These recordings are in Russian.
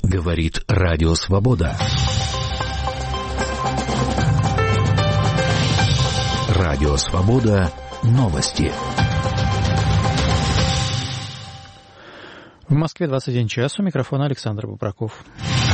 Говорит Радио Свобода. Радио Свобода. Новости. В Москве 21 час. У микрофона Александр Бубраков.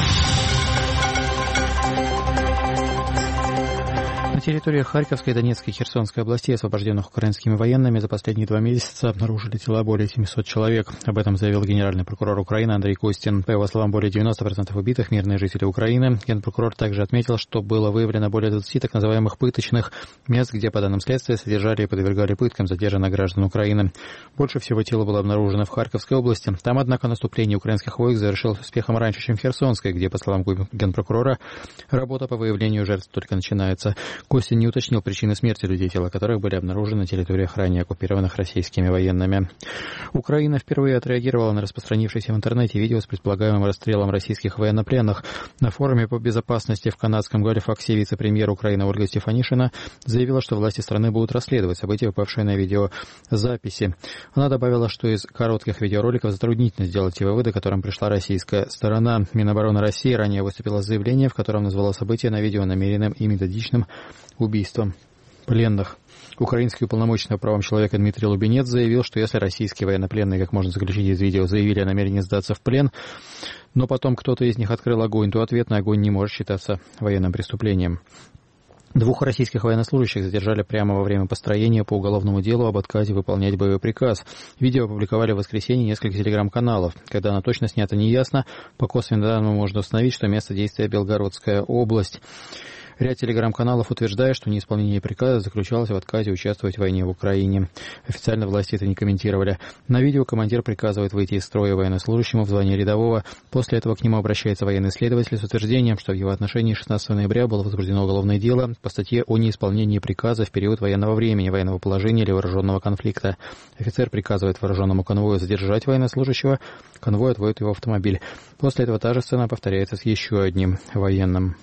На территориях Харьковской, Донецкой и Херсонской областей, освобожденных украинскими военными, за последние 2 месяца обнаружили тела более 700 человек. Об этом заявил генеральный прокурор Украины Андрей Костин. По его словам, более 90% убитых мирные жители Украины. Генпрокурор также отметил, что было выявлено более 20 так называемых пыточных мест, где, по данным следствия, содержали и подвергали пыткам задержанных граждан Украины. Больше всего тела было обнаружено в Харьковской области. Там, однако, наступление украинских войск завершилось успехом раньше, чем в Херсонской, где, по словам генпрокурора, работа по выявлению жертв только начинается. Костин не уточнил причины смерти людей, тела которых были обнаружены на территориях ранее оккупированных российскими военными. Украина впервые отреагировала на распространившееся в интернете видео с предполагаемым расстрелом российских военнопленных. На форуме по безопасности в канадском Галифаксе вице-премьер Украины Ольга Стефанишина заявила, что власти страны будут расследовать события, попавшие на видеозаписи. Она добавила, что из коротких видеороликов затруднительно сделать те выводы, к которым пришла российская сторона. Минобороны России ранее выступила с заявлением, в котором назвала события на видео намеренным и методичным убийством пленных. Украинский уполномоченный по правам человека Дмитрий Лубенец заявил, что если российские военнопленные, как можно заключить из видео, заявили о намерении сдаться в плен, но потом кто-то из них открыл огонь, то ответный огонь не может считаться военным преступлением. 2 российских военнослужащих задержали прямо во время построения по уголовному делу об отказе выполнять боевой приказ. Видео опубликовали в воскресенье несколько телеграм-каналов. Когда оно точно снято, не ясно. По косвенным данным можно установить, что место действия Белгородская область. Ряд телеграм-каналов утверждает, что неисполнение приказа заключалось в отказе участвовать в войне в Украине. Официально власти это не комментировали. На видео командир приказывает выйти из строя военнослужащему в звании рядового. После этого к нему обращается военный следователь с утверждением, что в его отношении 16 ноября было возбуждено уголовное дело по статье о неисполнении приказа в период военного времени, военного положения или вооруженного конфликта. Офицер приказывает вооруженному конвою задержать военнослужащего. Конвой отводит его в автомобиль. После этого та же сцена повторяется с еще одним военным.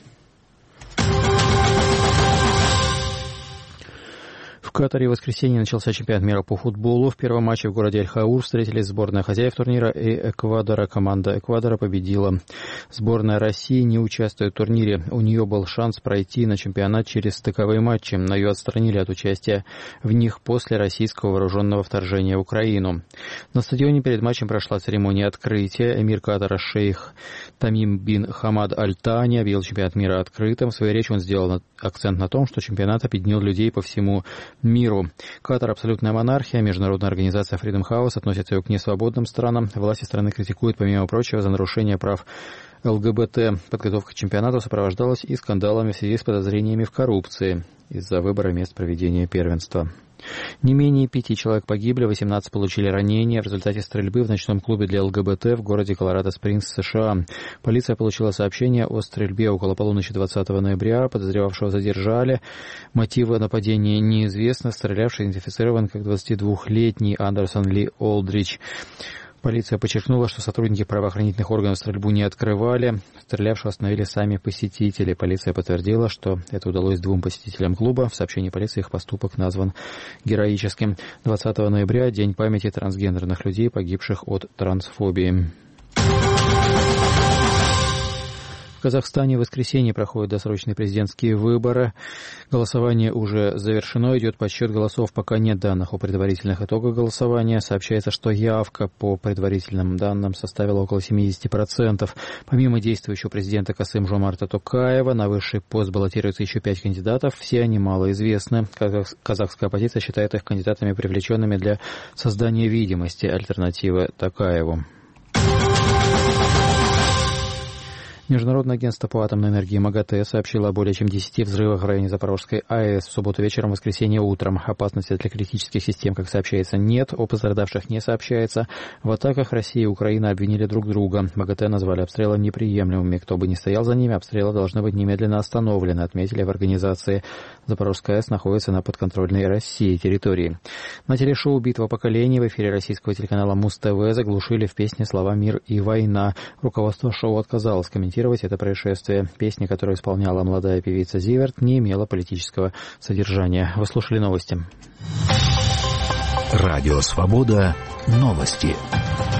В Катаре в воскресенье начался чемпионат мира по футболу. В первом матче в городе Аль-Хаур встретились сборная хозяев турнира и Эквадора. Команда Эквадора победила. Сборная России не участвует в турнире. У нее был шанс пройти на чемпионат через стыковые матчи, но ее отстранили от участия в них после российского вооруженного вторжения в Украину. На стадионе перед матчем прошла церемония открытия. Эмир Катара шейх Тамим бин Хамад Аль-Тани объявил чемпионат мира открытым. В своей речи он сделал акцент на том, что чемпионат объединил людей по всему миру. Катар — абсолютная монархия. Международная организация Freedom House относится ее к несвободным странам. Власти страны критикуют, помимо прочего, за нарушение прав ЛГБТ. Подготовка к чемпионату сопровождалась и скандалами в связи с подозрениями в коррупции из-за выбора мест проведения первенства. Не менее 5 человек погибли, 18 получили ранения в результате стрельбы в ночном клубе для ЛГБТ в городе Колорадо-Спрингс, США. Полиция получила сообщение о стрельбе около полуночи 20 ноября. Подозревавшего задержали. Мотивы нападения неизвестны. Стрелявший идентифицирован как 22-летний Андерсон Ли Олдрич. Полиция подчеркнула, что сотрудники правоохранительных органов стрельбу не открывали. Стрелявшего остановили сами посетители. Полиция подтвердила, что это удалось 2 посетителям клуба. В сообщении полиции их поступок назван героическим. 20 ноября — День памяти трансгендерных людей, погибших от трансфобии. В Казахстане в воскресенье проходят досрочные президентские выборы. Голосование уже завершено, идет подсчет голосов. Пока нет данных о предварительных итогах голосования. Сообщается, что явка по предварительным данным составила около 70%. Помимо действующего президента Касым-Жомарта Токаева, на высший пост баллотируются еще 5 кандидатов. Все они малоизвестны. Казахская оппозиция считает их кандидатами, привлеченными для создания видимости альтернативы Токаеву. Международное агентство по атомной энергии МАГАТЭ сообщило о более чем 10 взрывах в районе Запорожской АЭС в субботу вечером, в воскресенье утром. Опасности для критических систем, как сообщается, нет. О пострадавших не сообщается. В атаках Россия и Украина обвинили друг друга. МАГАТЭ назвали обстрелы неприемлемыми. Кто бы ни стоял за ними, обстрелы должны быть немедленно остановлены, отметили в организации. Запорожская АЭС находится на подконтрольной России территории. На телешоу «Битва поколений» в эфире российского телеканала Муз-ТВ заглушили в песне слова «Мир и война». Руководство шоу отказалось комментировать это происшествие. Песня, которую исполняла молодая певица Зиверт, не имела политического содержания. Вы слушали новости. Радио «Свобода». Новости.